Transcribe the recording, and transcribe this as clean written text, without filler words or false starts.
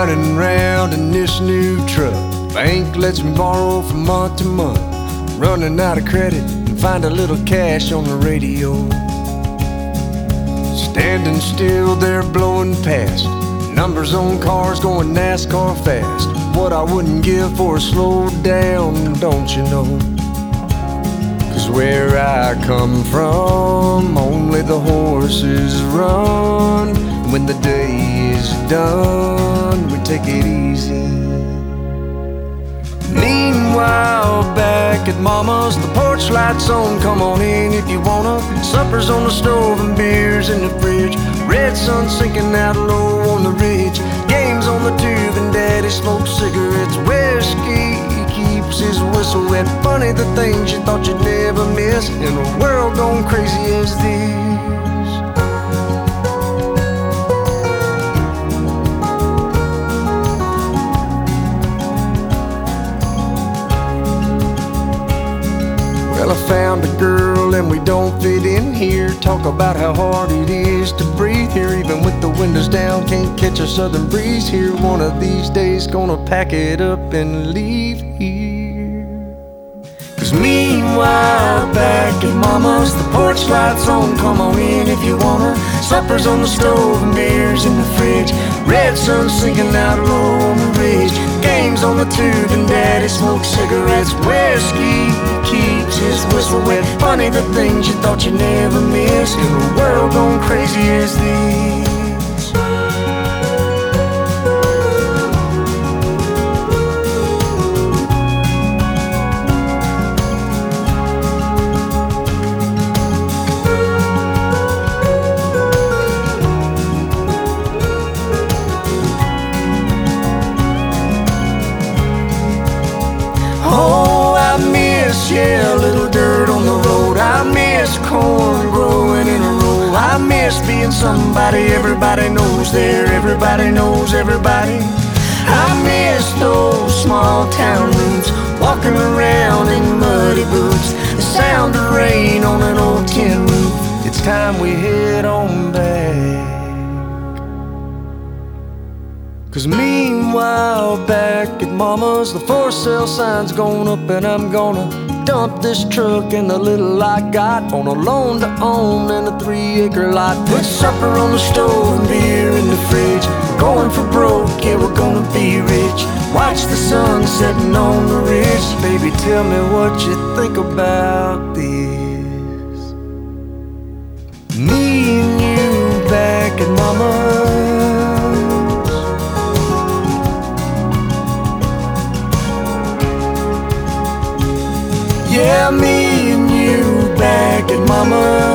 running round in this new truck. Bank lets me borrow from month to month. Running out of credit and find a little cash on the radio. Standing still there blowing past numbers on cars going NASCAR fast. What I wouldn't give for a slow down, don't you know? 'Cause where I come from, only the horses run. When the day is done, we take it easy. Meanwhile, back at Mama's, the porch lights on, come on in if you wanna. Supper's on the stove and beers in the fridge. Red sun sinking out low on the ridge. Games on the tube and Daddy smokes cigarettes. Whiskey keeps his whistle wet. Funny the things you thought you'd never miss in a world gone crazy as this. Well, I found a girl and we don't fit in here. Talk about how hard it is to breathe here. Even with the windows down, can't catch a southern breeze here. One of these days gonna pack it up and leave here. 'Cause meanwhile, back at Mama's, the porch lights on, come on in if you wanna. Supper's on the stove and beers in the fridge. Red sun sinking out low on the ridge. Games on the tube and Daddy smokes cigarettes. Whiskey keeps his whistle wet. Funny the things you thought you'd never miss in a world gone crazy as this. Yeah, a little dirt on the road. I miss corn growing in a row. I miss being somebody everybody knows there. Everybody knows everybody. I miss those small town roots. Walking around in muddy boots. The sound of rain on an old tin roof. It's time we head on back. 'Cause meanwhile, back at Mama's, the for sale sign's going up and I'm gonna dump this truck and the little I got on a loan to own and a 3-acre lot. Put supper on the stove and beer in the fridge. Going for broke, yeah, we're gonna be rich. Watch the sun setting on the ridge. Baby, tell me what you think about this. Me and you back at Mama's. Yeah, me and you back at Mama's.